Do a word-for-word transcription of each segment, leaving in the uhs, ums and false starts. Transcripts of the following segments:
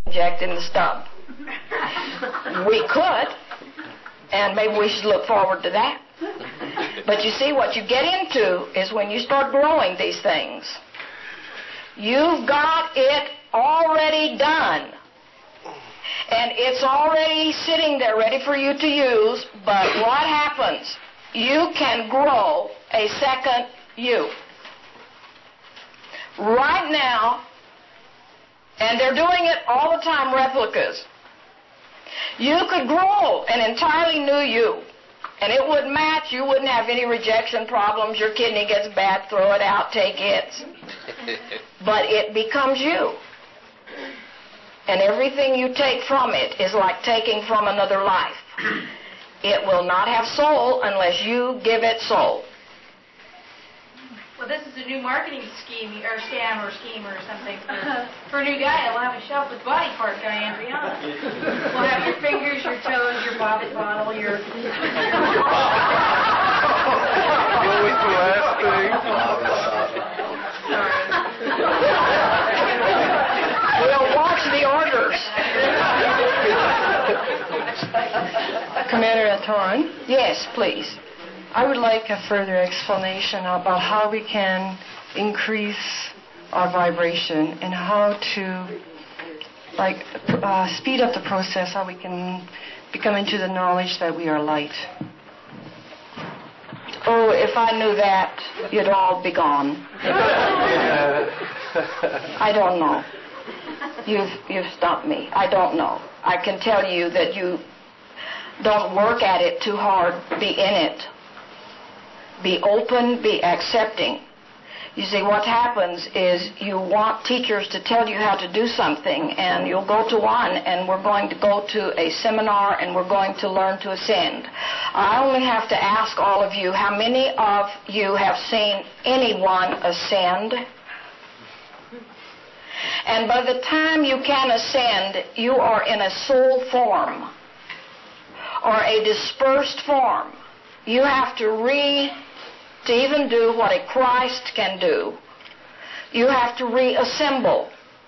inject in the stub. We could, and maybe we should look forward to that. But you see, what you get into is when you start growing these things, you've got it already done. And it's already sitting there ready for you to use, but what happens? You can grow a second you. Right now, and they're doing it all the time, replicas. You could grow an entirely new you, and it would match. You wouldn't have any rejection problems. Your kidney gets bad, throw it out, take it. But it becomes you. And everything you take from it is like taking from another life. It will not have soul unless you give it soul. Well, this is a new marketing scheme, or scam, or scheme, or something for, for a new guy. We'll have a shelf with body part guy, Andriana. We'll have your fingers, your toes, your bobbit bottle, your... What was the last thing? Sorry. We'll watch the orders. Commander Anton? Yes, please. I would like a further explanation about how we can increase our vibration and how to, like, uh, speed up the process, how we can become into the knowledge that we are light. Oh, if I knew that, you'd all be gone. I don't know. You've, you've stumped me. I don't know. I can tell you that you don't work at it too hard. Be in it. Be open, be accepting. You see, what happens is you want teachers to tell you how to do something, and you'll go to one, and we're going to go to a seminar, and we're going to learn to ascend. I only have to ask all of you, how many of you have seen anyone ascend? And by the time you can ascend, you are in a soul form, or a dispersed form. You have to re... To even do what a Christ can do, you have to reassemble.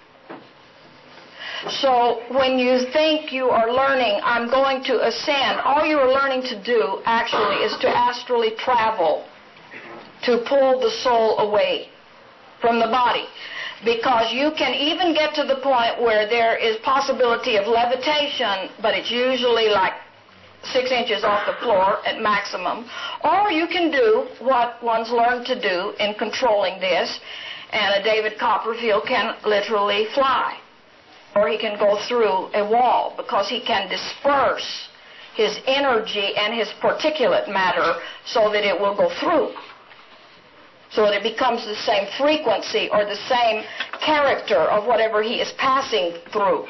So when you think you are learning, I'm going to ascend, all you are learning to do actually is to astrally travel, to pull the soul away from the body. Because you can even get to the point where there is possibility of levitation, but it's usually like six inches off the floor at maximum. Or you can do what one's learned to do in controlling this, and a David Copperfield can literally fly. Or he can go through a wall, because he can disperse his energy and his particulate matter so that it will go through. So that it becomes the same frequency or the same character of whatever he is passing through.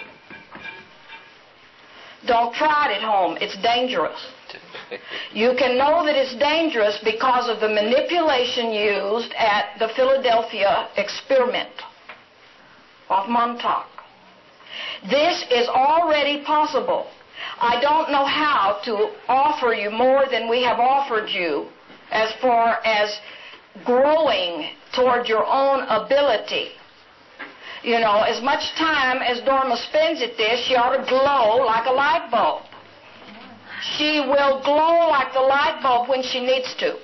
Don't try it at home. It's dangerous. You can know that it's dangerous because of the manipulation used at the Philadelphia experiment of Montauk. This is already possible. I don't know how to offer you more than we have offered you as far as growing toward your own ability. You know, as much time as Dorma spends at this, she ought to glow like a light bulb. She will glow like the light bulb when she needs to.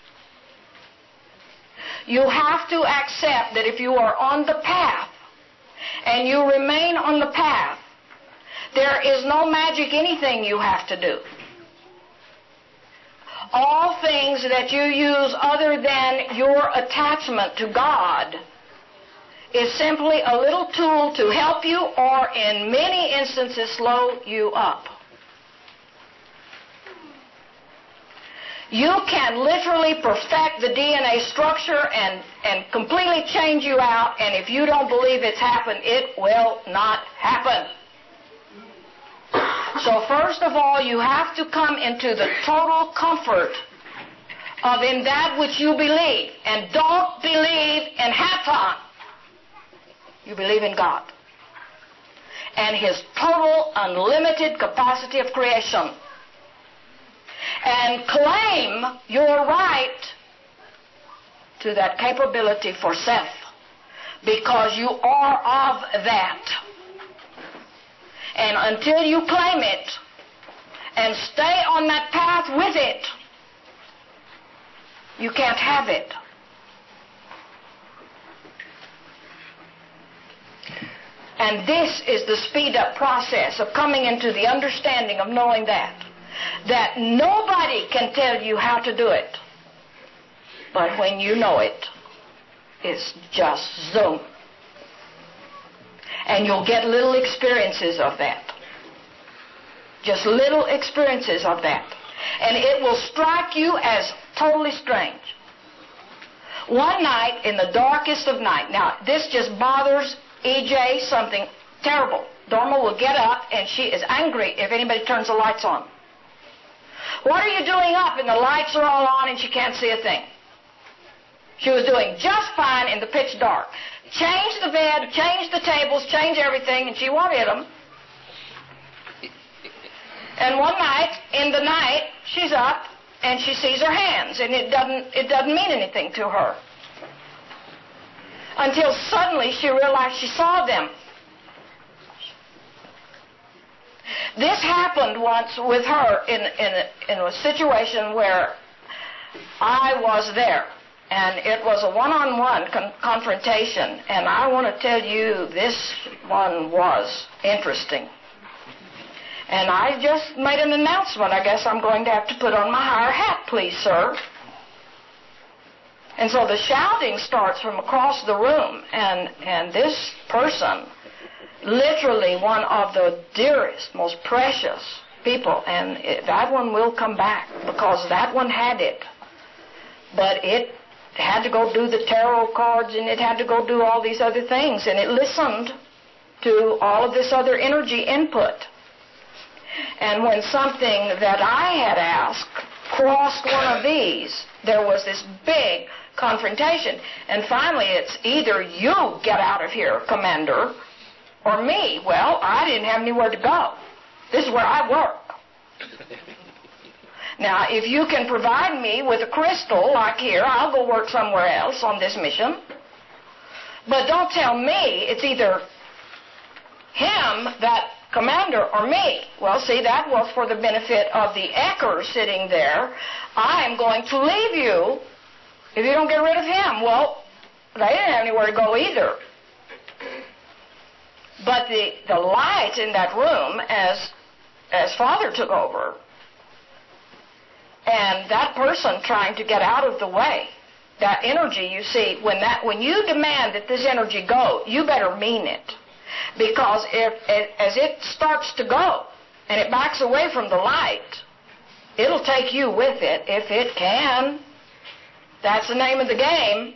You have to accept that if you are on the path, and you remain on the path, there is no magic anything you have to do. All things that you use other than your attachment to God is simply a little tool to help you, or in many instances slow you up. You can literally perfect the D N A structure and, and completely change you out, and if you don't believe it's happened, it will not happen. So first of all, you have to come into the total comfort of in that which you believe. And don't believe in Hatan. You believe in God and His total unlimited capacity of creation. And claim your right to that capability for self, because you are of that. And until you claim it and stay on that path with it, you can't have it. And this is the speed-up process of coming into the understanding of knowing that. That nobody can tell you how to do it. But when you know it, it's just zoom. And you'll get little experiences of that. Just little experiences of that. And it will strike you as totally strange. One night, in the darkest of night, now this just bothers E J something terrible. Dorma will get up and she is angry if anybody turns the lights on. What are you doing up and the lights are all on and she can't see a thing? She was doing just fine in the pitch dark. Change the bed, change the tables, change everything, and she won't hit them. And one night, in the night, she's up and she sees her hands, and it doesn't it doesn't mean anything to her. Until suddenly she realized she saw them. This happened once with her in, in, a, in a situation where I was there. And it was a one-on-one con- confrontation. And I want to tell you, this one was interesting. And I just made an announcement. I guess I'm going to have to put on my higher hat, please, sir. And so the shouting starts from across the room. And, and this person, literally one of the dearest, most precious people, and it, that one will come back because that one had it. But it had to go do the tarot cards, and it had to go do all these other things, and it listened to all of this other energy input. And when something that I had asked crossed one of these, there was this big confrontation. And finally, it's either you get out of here, Commander, or me. Well, I didn't have anywhere to go. This is where I work. Now, if you can provide me with a crystal like here, I'll go work somewhere else on this mission. But don't tell me it's either him, that commander, or me. Well, see, that was for the benefit of the Ecker sitting there. I am going to leave you if you don't get rid of him. Well, they didn't have anywhere to go either. But the, the light in that room, as, as Father took over, and that person trying to get out of the way, that energy, you see, when that when you demand that this energy go, you better mean it. Because if, as it starts to go and it backs away from the light, it'll take you with it if it can. That's the name of the game.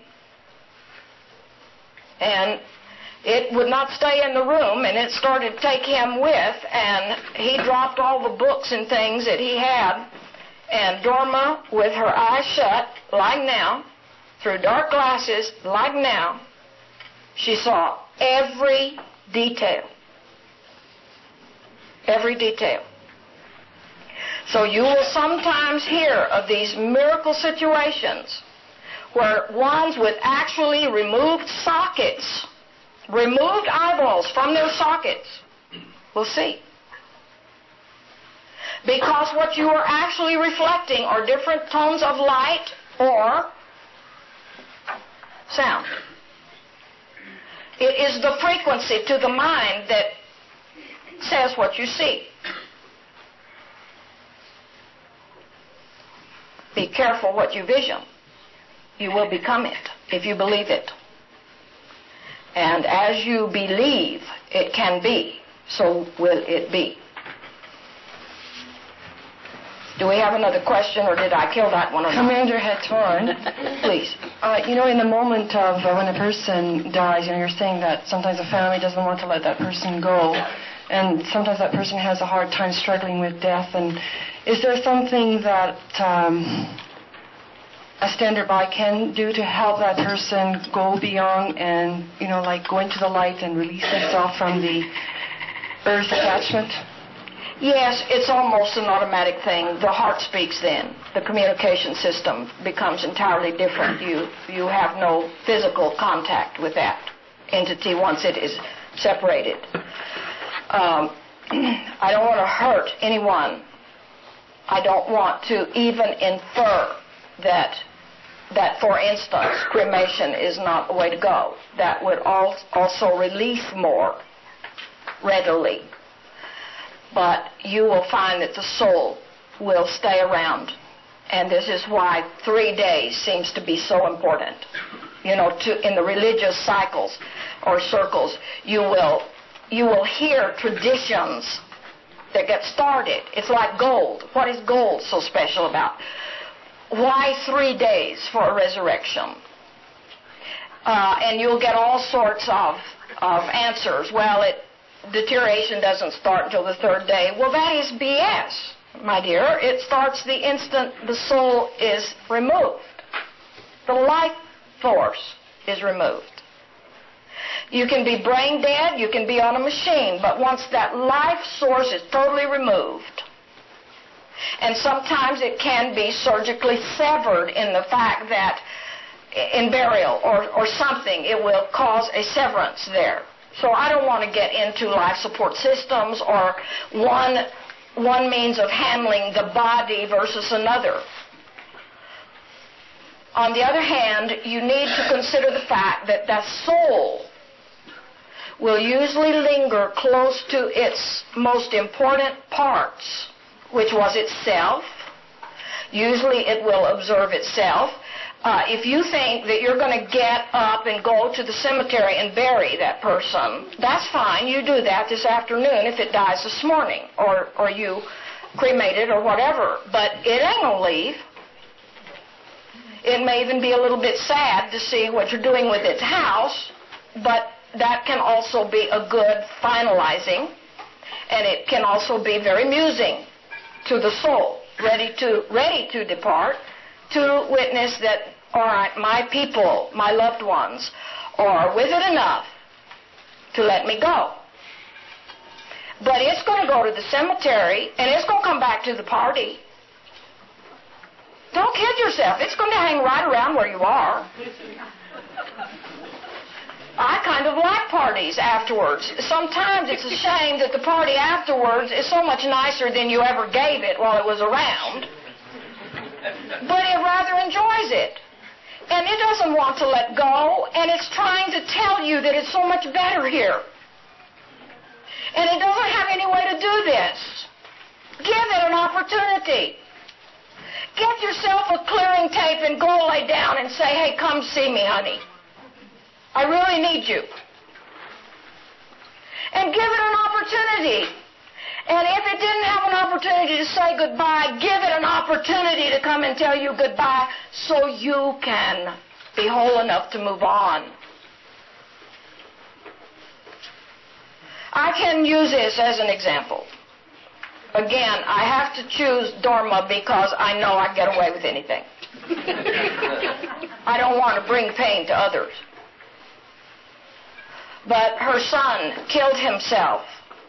And it would not stay in the room, and it started to take him with, and he dropped all the books and things that he had. And Dorma, with her eyes shut, like now, through dark glasses, like now, she saw every detail. Every detail. So you will sometimes hear of these miracle situations where ones with actually removed sockets, removed eyeballs from their sockets, will see. Because what you are actually reflecting are different tones of light or sound. It is the frequency to the mind that says what you see. Be careful what you vision. You will become it if you believe it. And as you believe it can be, so will it be. Do we have another question, or did I kill that one? Or Commander Hatorn, please. Uh, you know, in the moment of uh, when a person dies, you know, you're saying that sometimes the family doesn't want to let that person go, and sometimes that person has a hard time struggling with death. And is there something that um, a standard by can do to help that person go beyond and, you know, like go into the light and release themselves from the earth attachment? Yes, it's almost an automatic thing. The heart speaks then. The communication system becomes entirely different. You you have no physical contact with that entity once it is separated. Um, I don't want to hurt anyone. I don't want to even infer that, that, for instance, cremation is not the way to go. That would also release more readily. But you will find that the soul will stay around. And this is why three days seems to be so important. You know, to, in the religious cycles or circles, you will, you will hear traditions that get started. It's like gold. What is gold so special about? Why three days for a resurrection? Uh, and you'll get all sorts of, of answers. Well, it, deterioration doesn't start until the third day. Well, that is B S, my dear. It starts the instant the soul is removed. The life force is removed. You can be brain dead, you can be on a machine, but once that life source is totally removed, and sometimes it can be surgically severed in the fact that in burial or, or something, it will cause a severance there. So I don't want to get into life support systems or one, one means of handling the body versus another. On the other hand, you need to consider the fact that the soul will usually linger close to its most important parts, which was itself. Usually it will observe itself. Uh, if you think that you're going to get up and go to the cemetery and bury that person, that's fine. You do that this afternoon if it dies this morning, or, or you cremate it or whatever. But it ain't going to leave. It may even be a little bit sad to see what you're doing with its house, but that can also be a good finalizing, and it can also be very amusing to the soul, ready to ready to depart, to witness that, all right, my people, my loved ones, are with it enough to let me go. But it's going to go to the cemetery, and it's going to come back to the party. Don't kid yourself. It's going to hang right around where you are. I kind of like parties afterwards. Sometimes it's a shame that the party afterwards is so much nicer than you ever gave it while it was around. But it rather enjoys it. And it doesn't want to let go, and it's trying to tell you that it's so much better here. And it doesn't have any way to do this. Give it an opportunity. Get yourself a clearing tape and go lay down and say, hey, come see me, honey. I really need you. And give it an opportunity. And if it didn't have an opportunity to say goodbye, give it an opportunity to come and tell you goodbye so you can be whole enough to move on. I can use this as an example. Again, I have to choose Dorma because I know I get away with anything. I don't want to bring pain to others. But her son killed himself.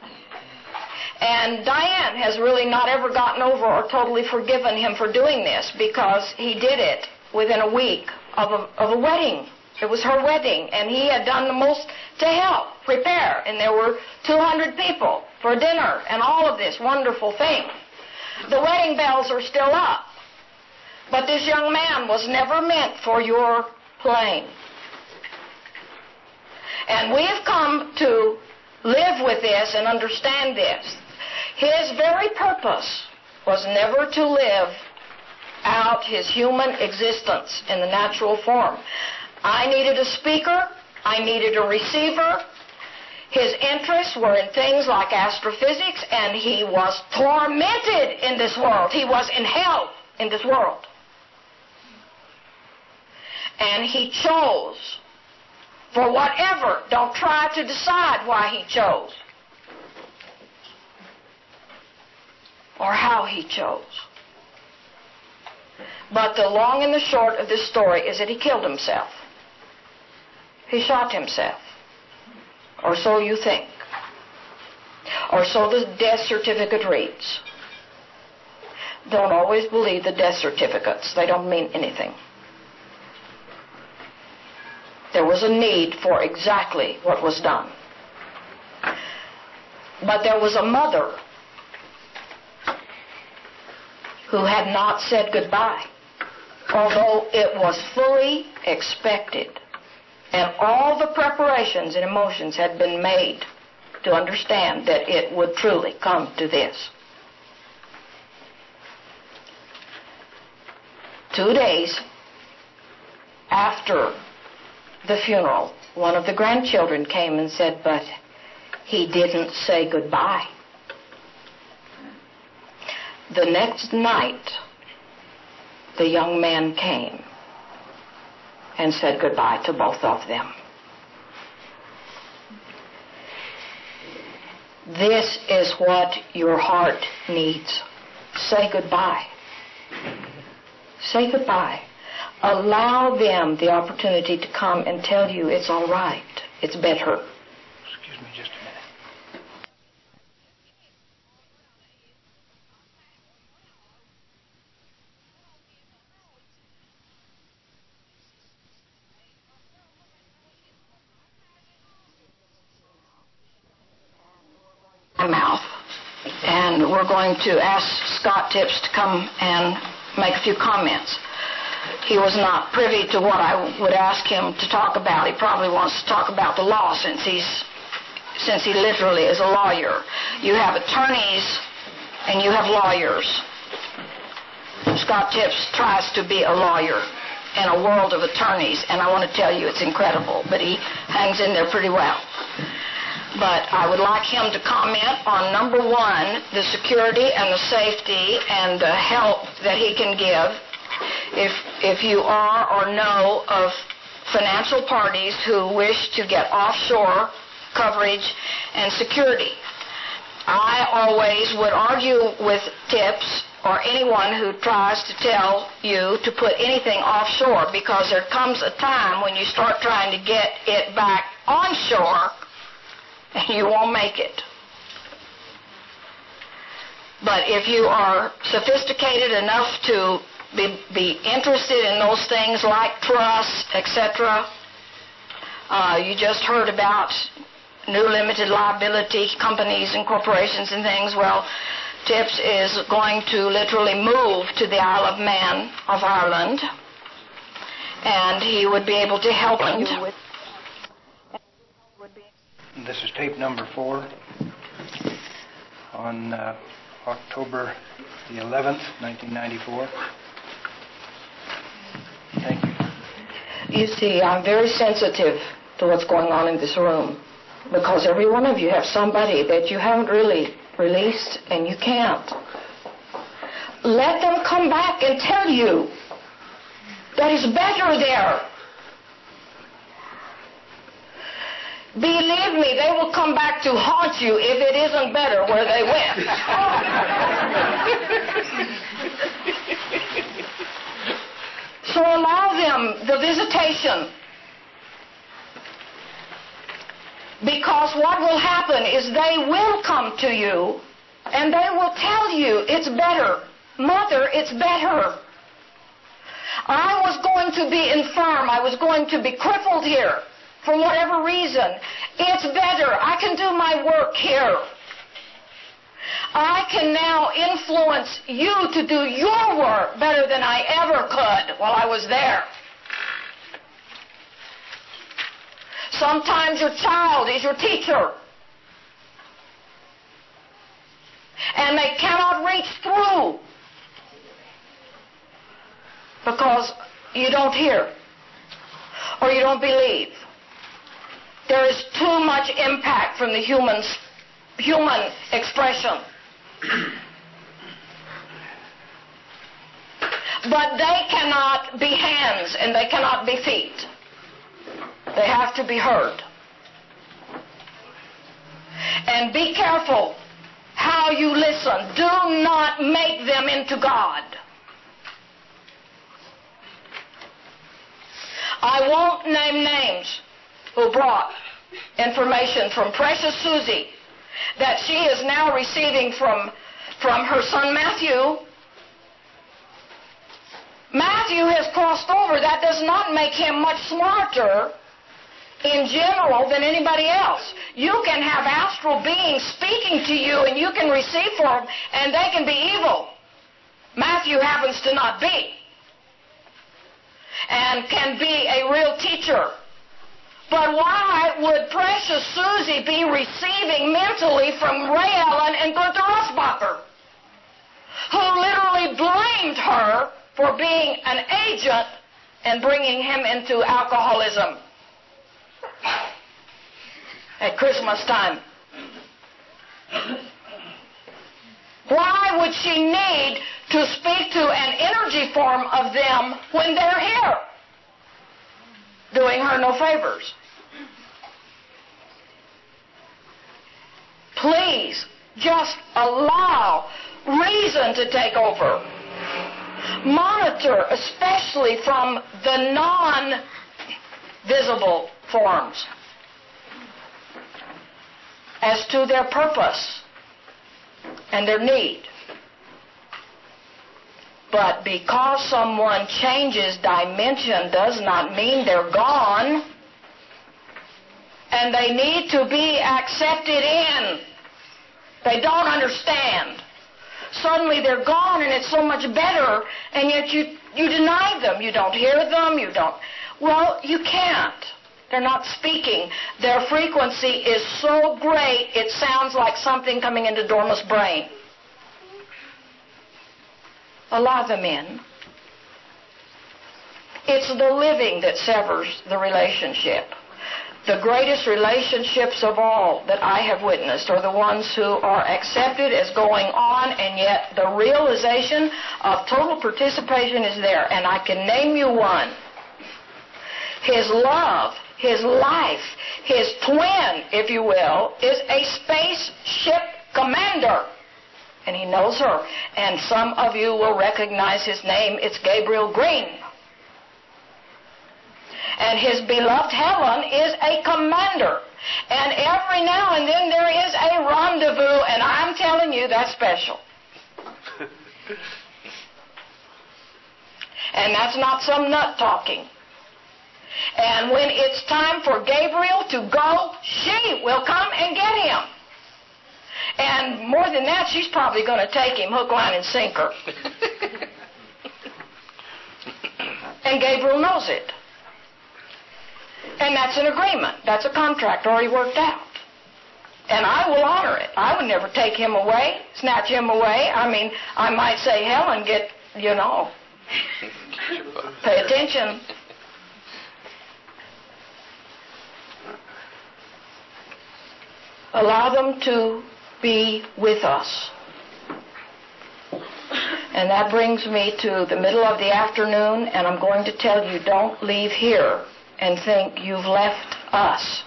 And Diane has really not ever gotten over or totally forgiven him for doing this because he did it within a week of a, of a wedding. It was her wedding, and he had done the most to help prepare. And there were two hundred people for dinner and all of this wonderful thing. The wedding bells are still up. But this young man was never meant for your plane. And we have come to live with this and understand this. His very purpose was never to live out his human existence in the natural form. I needed a speaker. I needed a receiver. His interests were in things like astrophysics, and he was tormented in this world. He was in hell in this world. And he chose for whatever. Don't try to decide why he chose or how he chose. But the long and the short of this story is that he killed himself. He shot himself. Or so you think. Or so the death certificate reads. Don't always believe the death certificates. They don't mean anything. There was a need for exactly what was done. But there was a mother who had not said goodbye, although it was fully expected. And all the preparations and emotions had been made to understand that it would truly come to this. Two days after the funeral, one of the grandchildren came and said, but he didn't say goodbye. The next night, the young man came and said goodbye to both of them. This is what your heart needs. Say goodbye. Say goodbye. Allow them the opportunity to come and tell you it's all right. It's better. Excuse me just a minute. Mouth. And we're going to ask Scott Tipps to come and make a few comments. He was not privy to what I would ask him to talk about. He probably wants to talk about the law since he's since he literally is a lawyer. You have attorneys and you have lawyers. Scott Tipps tries to be a lawyer in a world of attorneys, and I want to tell you it's incredible, but he hangs in there pretty well. But I would like him to comment on, number one, the security and the safety and the help that he can give if if you are or know of financial parties who wish to get offshore coverage and security. I always would argue with Tipps or anyone who tries to tell you to put anything offshore, because there comes a time when you start trying to get it back onshore and you won't make it. But if you are sophisticated enough to be, be interested in those things like trusts, et cetera, uh, you just heard about new limited liability companies and corporations and things. Well, Tipps is going to literally move to the Isle of Man of Ireland, and he would be able to help you with. This is tape number four on uh, October the eleventh, nineteen ninety-four. Thank you. You see, I'm very sensitive to what's going on in this room, because every one of you have somebody that you haven't really released, and you can't. Let them come back and tell you that it's better there. Believe me, they will come back to haunt you if it isn't better where they went. So allow them the visitation. Because what will happen is they will come to you and they will tell you it's better. Mother, it's better. I was going to be infirm. I was going to be crippled here for whatever reason. It's better. I can do my work here. I can now influence you to do your work better than I ever could while I was there. Sometimes your child is your teacher, and they cannot reach through because you don't hear or you don't believe. There is too much impact from the human, human expression. But they cannot be hands and they cannot be feet. They have to be heard. And be careful how you listen. Do not make them into God. I won't name names who brought information from Precious Susie that she is now receiving from, from her son Matthew. Matthew has crossed over. That does not make him much smarter. in general than anybody else. You can have astral beings speaking to you and you can receive from them and they can be evil. Matthew happens to not be. And can be a real teacher. But why would precious Susie be receiving mentally from Ray Allen and Gunther Rosbacher, who literally blamed her for being an agent and bringing him into alcoholism at Christmas time? Why would she need to speak to an energy form of them when they're here, doing her no favors? Please, just allow reason to take over. Monitor, especially from the non-visible forms, as to their purpose and their need. But because someone changes dimension does not mean they're gone. And they need to be accepted in. They don't understand. Suddenly they're gone and it's so much better, and yet you, you deny them. You don't hear them. You don't. Well, you can't. They're not speaking. Their frequency is so great it sounds like something coming into Dorma's brain. Allow them in. It's the living that severs the relationship. The greatest relationships of all that I have witnessed are the ones who are accepted as going on, and yet the realization of total participation is there. And I can name you one. His love, his life, his twin, if you will, is a spaceship commander. And he knows her. And some of you will recognize his name. It's Gabriel Green. And his beloved Helen is a commander. And every now and then there is a rendezvous, and I'm telling you, that's special. And that's not some nut talking. And when it's time for Gabriel to go, she will come and get him. And more than that, she's probably going to take him hook, line, and sinker. And Gabriel knows it. And that's an agreement. That's a contract already worked out. And I will honor it. I would never take him away, snatch him away. I mean, I might say, Helen, get, you know, pay attention. Allow them to be with us. And that brings me to the middle of the afternoon, and I'm going to tell you, don't leave here and think you've left us.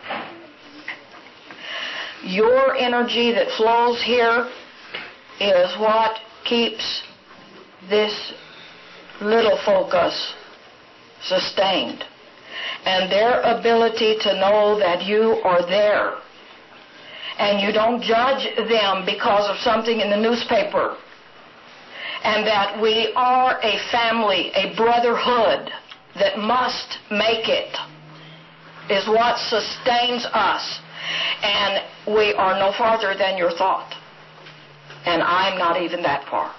Your energy that flows here is what keeps this little focus sustained. And their ability to know that you are there. And you don't judge them because of something in the newspaper. And that we are a family, a brotherhood that must make it, is what sustains us. And we are no farther than your thought. And I'm not even that far.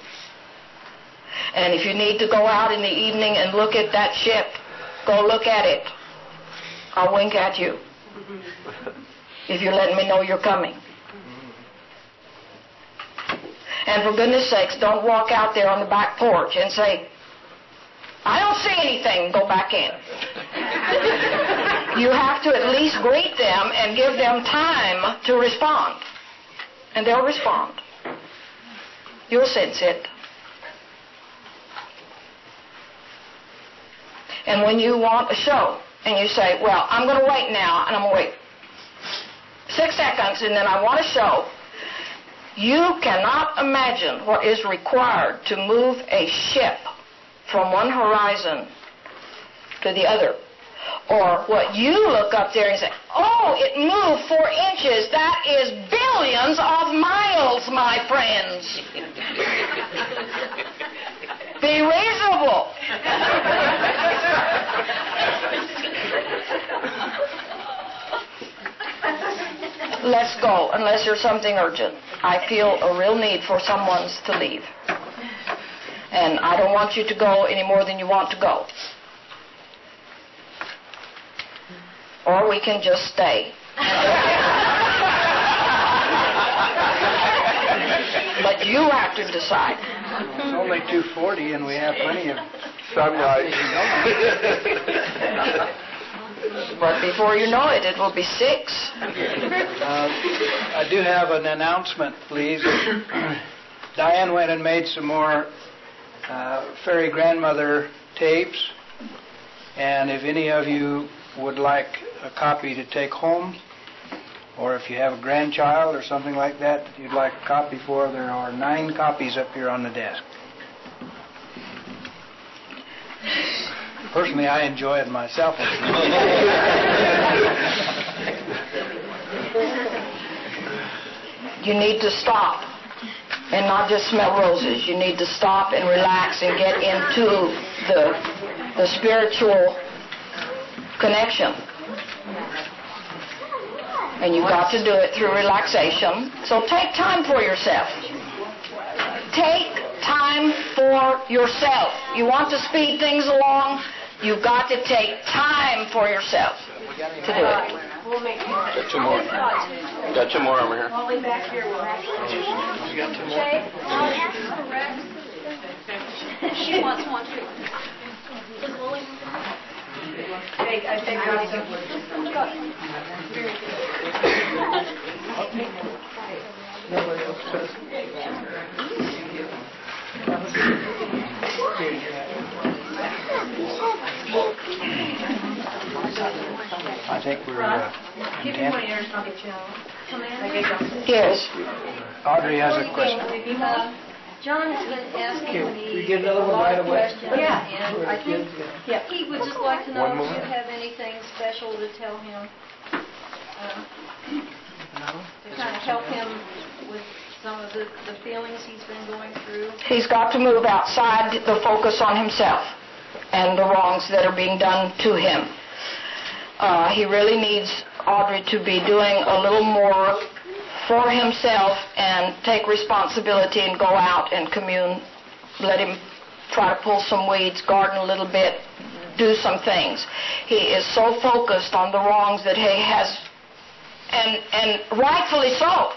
And if you need to go out in the evening and look at that ship, go look at it. I'll wink at you. If you're letting me know you're coming. And for goodness sakes, don't walk out there on the back porch and say, I don't see anything, go back in. You have to at least greet them and give them time to respond. And they'll respond. You'll sense it. And when you want a show, and you say, well, I'm going to wait now, and I'm going to wait six seconds, and then I want a show, you cannot imagine what is required to move a ship from one horizon to the other. Or what you look up there and say, oh, it moved four inches. That is billions of miles, my friends. Be reasonable. let's go, unless there's something urgent. I feel a real need for someone to leave. And I don't want you to go any more than you want to go. Or we can just stay. But you have to decide. It's only two forty and we have plenty of sunlight. But before you know it, it will be six. Uh, I do have an announcement, please. Diane went and made some more uh, fairy grandmother tapes, and if any of you would like a copy to take home, or if you have a grandchild or something like that that you'd like a copy for, there are nine copies up here on the desk. Personally, I enjoy it myself. You need to stop and not just smell roses. You need to stop and relax and get into the, the spiritual connection. And you've got to do it through relaxation. So take time for yourself. Take time for yourself. You want to speed things along? You've got to take time for yourself to do it. Got two more. Got two more over here. Molly back here will have You got two more? Shay, I'll ask for Rex. She wants one too. Does Lily want one? Hey, I think I I think we're uh, Give me one of yours and I'll get you out. Yes. Audrey has a question. Uh, John has been asking me we get another one a lot right of away? questions, Yeah. and I think Yeah. he would just like to know One if more. you have anything special to tell him, uh, to kind of help him with some of the, the feelings he's been going through. He's got to move outside the focus on himself and the wrongs that are being done to him. Uh, he really needs Audrey to be doing a little more for himself and take responsibility and go out and commune. Let him try to pull some weeds, garden a little bit, do some things. He is so focused on the wrongs that he has, and, and rightfully so.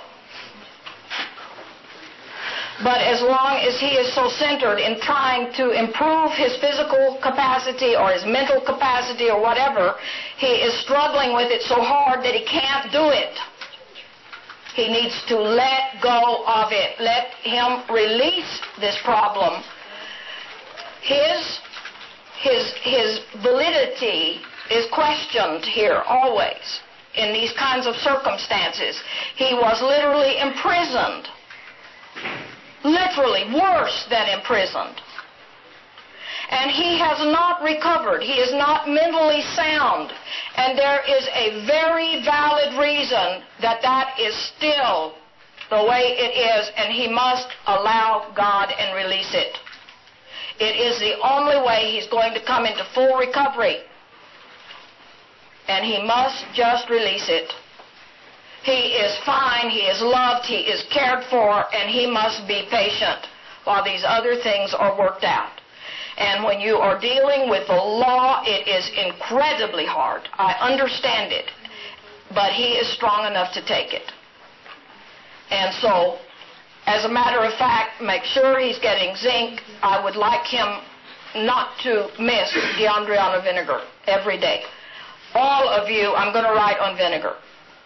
But as long as he is so centered in trying to improve his physical capacity or his mental capacity or whatever, he is struggling with it so hard that he can't do it. He needs to let go of it. Let him release this problem. His, his, his validity is questioned here always in these kinds of circumstances. He was literally imprisoned. Literally worse than imprisoned. And he has not recovered. He is not mentally sound. And there is a very valid reason that that is still the way it is, and he must allow God and release it. It is the only way he's going to come into full recovery. And he must just release it. He is fine, he is loved, he is cared for, and he must be patient while these other things are worked out. And when you are dealing with the law, it is incredibly hard. I understand it. But he is strong enough to take it. And so, as a matter of fact, make sure he's getting zinc. I would like him not to miss the Andriana vinegar every day. All of you, I'm going to write on vinegar.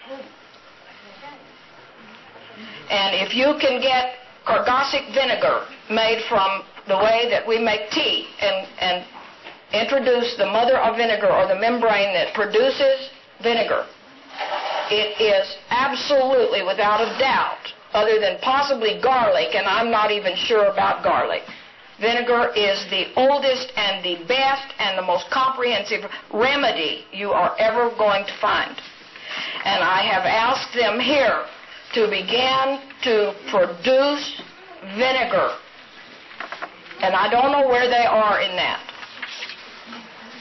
And if you can get Cargosic vinegar made from the way that we make tea and, and introduce the mother of vinegar or the membrane that produces vinegar, it is absolutely without a doubt, other than possibly garlic, and I'm not even sure about garlic, vinegar is the oldest and the best and the most comprehensive remedy you are ever going to find. And I have asked them here to begin to produce vinegar. And I don't know where they are in that.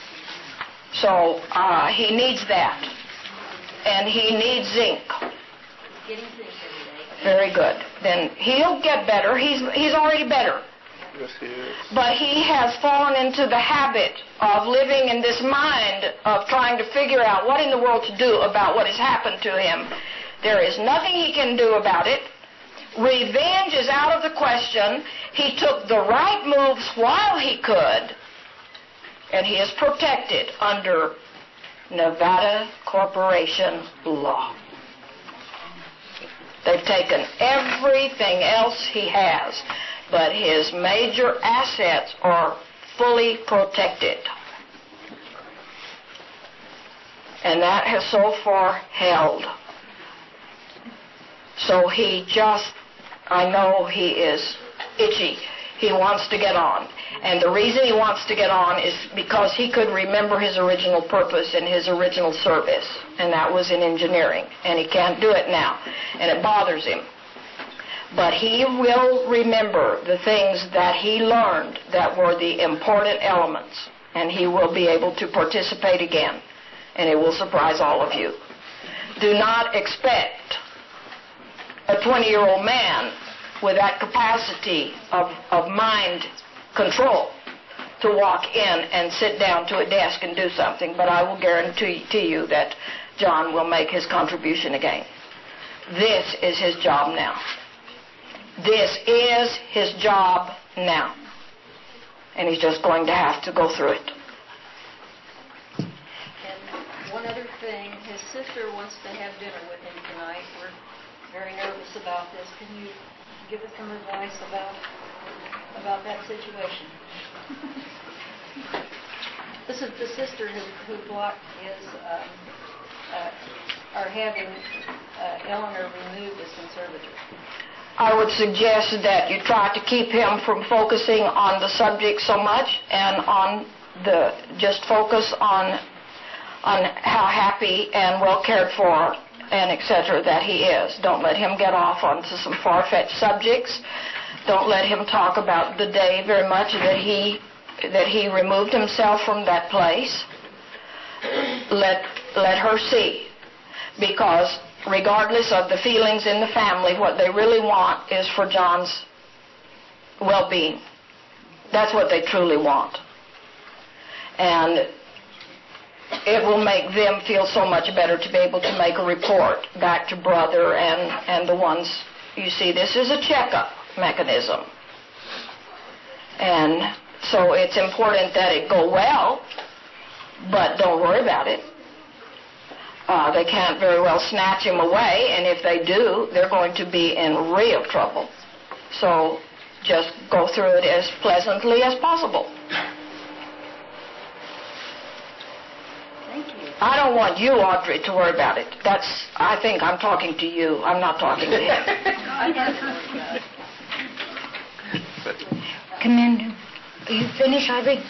So uh, he needs that. And he needs zinc. getting sick every day. Very good. Then he'll get better. He's he's already better. Yes, he is. But he has fallen into the habit of living in this mind of trying to figure out what in the world to do about what has happened to him. There is nothing he can do about it. Revenge is out of the question. He took the right moves while he could, and he is protected under Nevada Corporation law. They've taken everything else he has, but his major assets are fully protected. And that has so far held. So he just, I know he is itchy. He wants to get on. And the reason he wants to get on is because he could remember his original purpose and his original service, and that was in engineering. And he can't do it now, and it bothers him. But he will remember the things that he learned that were the important elements, and he will be able to participate again, and it will surprise all of you. Do not expect a twenty-year-old man with that capacity of, of mind control to walk in and sit down to a desk and do something, but I will guarantee to you that John will make his contribution again. This is his job now. This is his job now. And he's just going to have to go through it. And one other thing, his sister wants to have dinner with him tonight. We're very nervous about this. Can you give us some advice about about that situation? This is the sister who, who blocked his, um, uh, or having uh, Eleanor removed as conservator. I would suggest that you try to keep him from focusing on the subject so much and on the, just focus on on how happy and well cared for and et cetera that he is. Don't let him get off onto some far-fetched subjects. Don't let him talk about the day very much that he that he removed himself from that place. Let let her see, because regardless of the feelings in the family, what they really want is for John's well-being. That's what they truly want. And it will make them feel so much better to be able to make a report back to Brother and, and the ones, you see, this is a checkup mechanism. And so it's important that it go well, but don't worry about it. Uh, they can't very well snatch him away, and if they do, they're going to be in real trouble. So just go through it as pleasantly as possible. Thank you. I don't want you, Audrey, to worry about it. That's, I think I'm talking to you. I'm not talking to him. I have to worry about it. Commander, are you finished, Audrey?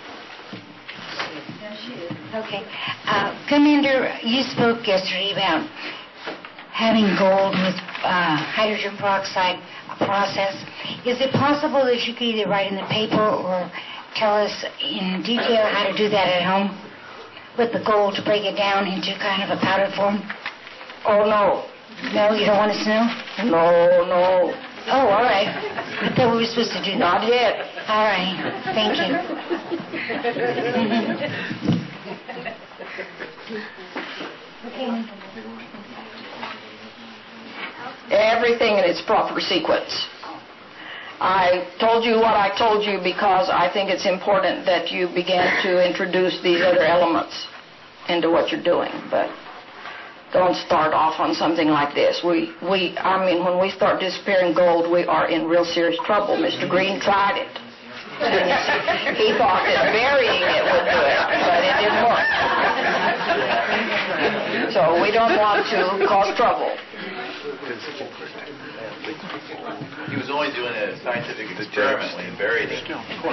Okay. Uh, Commander, you spoke yesterday about having gold with uh, hydrogen peroxide process. Is it possible that you could either write in the paper or tell us in detail how to do that at home with the gold to break it down into kind of a powder form? Oh, no. No, you don't want us to know? No, no. Oh, all right. I thought we were supposed to do that. Not yet. All right. Thank you. Okay. Everything in its proper sequence. I told you what I told you because I think it's important that you begin to introduce these other elements into what you're doing. But don't start off on something like this. We, we, I mean, when we start disappearing gold, we are in real serious trouble. Mister Green tried it. He thought that burying it would do it, but it didn't work. So we don't want to cause trouble. He was only doing a scientific experiment when he buried it.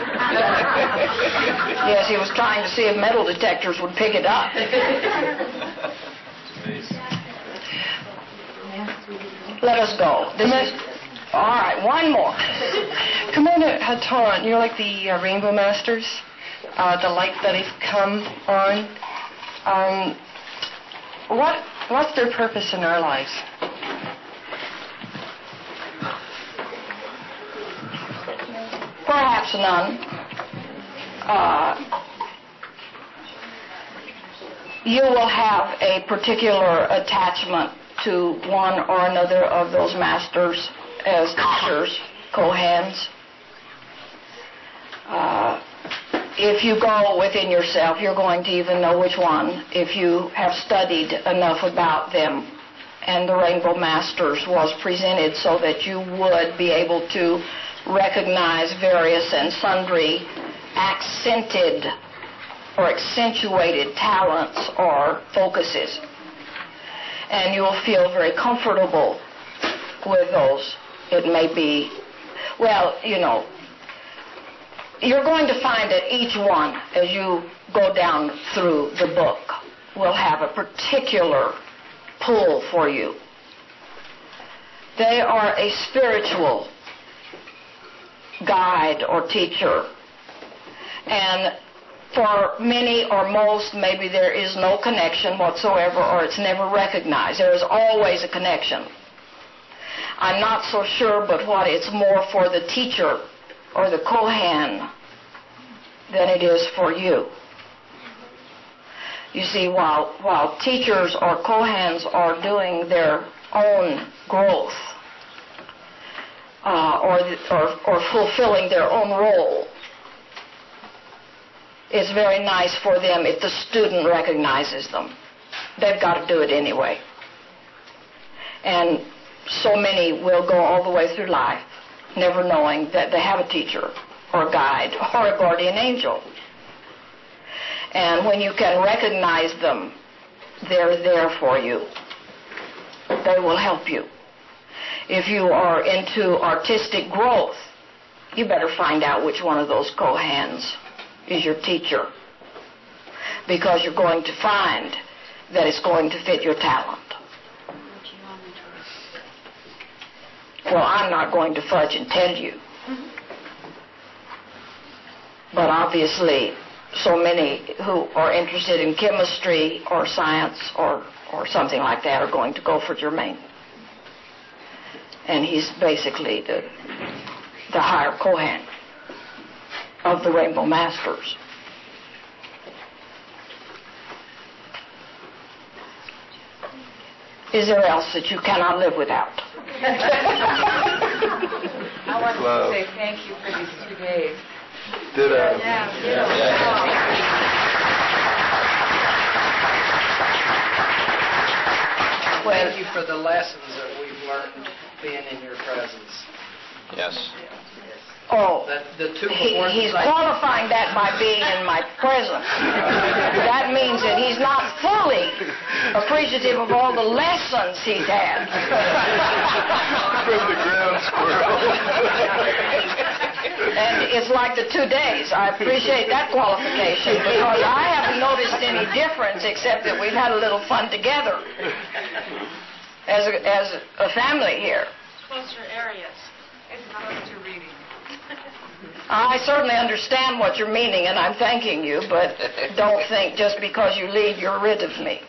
Yes, he was trying to see if metal detectors would pick it up. Let us go. This is, all right, one more. Commander Hatan, you're like the uh, Rainbow Masters, uh, the light that they've come on. Um, what what's their purpose in our lives? perhaps none, uh, you will have a particular attachment to one or another of those masters as teachers, Kohens. Uh, if you go within yourself, you're going to even know which one if you have studied enough about them. And the Rainbow Masters was presented so that you would be able to recognize various and sundry accented or accentuated talents or focuses. And you'll feel very comfortable with those. It may be, well, you know, you're going to find that each one, as you go down through the book, will have a particular pull for you. They are a spiritual guide or teacher. And for many or most, maybe there is no connection whatsoever, or it's never recognized. There is always a connection. I'm not so sure, but what it's more for the teacher or the Kohen than it is for you. You see, while while teachers or Kohens are doing their own growth uh, or, or or fulfilling their own role, it's very nice for them if the student recognizes them. They've got to do it anyway. And so many will go all the way through life never knowing that they have a teacher or a guide or a guardian angel. And when you can recognize them, they're there for you. They will help you. If you are into artistic growth, you better find out which one of those Kohens is your teacher, because you're going to find that it's going to fit your talent. Well, I'm not going to fudge and tell you. But obviously, so many who are interested in chemistry or science or, or something like that are going to go for Germain. And he's basically the, the higher Kohen of the Rainbow Masters. Is there else that you cannot live without? I want to say thank you for these two days. Ditto. Yeah, ditto. Yeah. Well, thank you for the lessons that we've learned being in your presence. Yes. Oh, The, the two he, he's I, qualifying that by being in my presence. That means that he's not fully appreciative of all the lessons he's had. From the ground squirrel. And it's like the two days. I appreciate that qualification because I haven't noticed any difference except that we've had a little fun together as a, as a family here. Closer areas. It's closer reading. I certainly understand what you're meaning, and I'm thanking you, but don't think just because you leave, you're rid of me.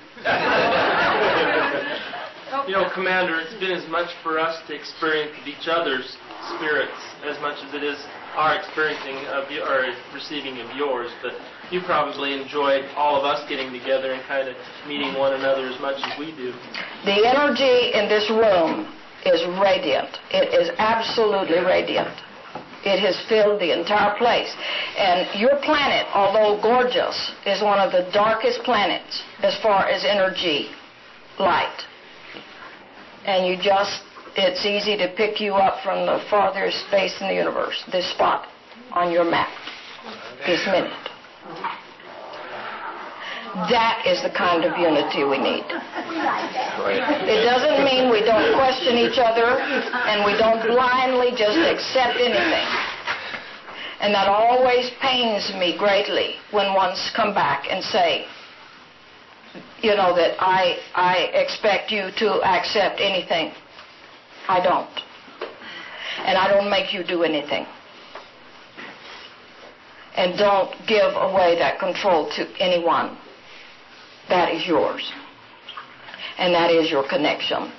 You know, Commander, it's been as much for us to experience each other's spirits as much as it is our experiencing of your, or receiving of yours. But you probably enjoyed all of us getting together and kind of meeting one another as much as we do. The energy in this room is radiant. It is absolutely radiant. It has filled the entire place. And your planet, although gorgeous, is one of the darkest planets as far as energy, light. And you just, it's easy to pick you up from the farthest space in the universe, this spot on your map, this minute. That is the kind of unity we need. It doesn't mean we don't question each other and we don't blindly just accept anything. And that always pains me greatly when ones come back and say, you know, that I, I expect you to accept anything. I don't. And I don't make you do anything. And don't give away that control to anyone. That is yours. And that is your connection.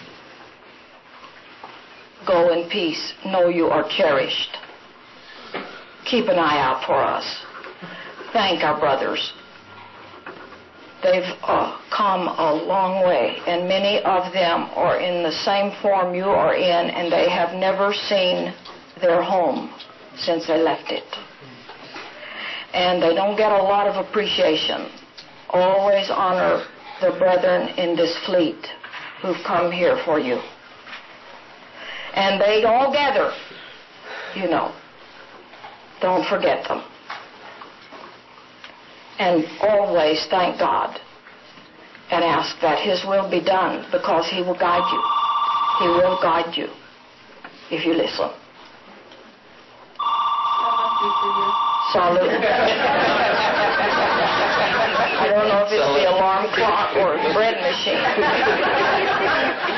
Go in peace. Know you are cherished. keep an eye out for us. Thank our brothers. They've uh, come a long way, and many of them are in the same form you are in, and they have never seen their home since they left it. And they don't get a lot of appreciation. Always honor the brethren in this fleet who've come here for you. And they all gather, you know. Don't forget them. And always thank God and ask that His will be done, because He will guide you. He will guide you if you listen. Salute. I don't know if it's the alarm clock or the bread machine.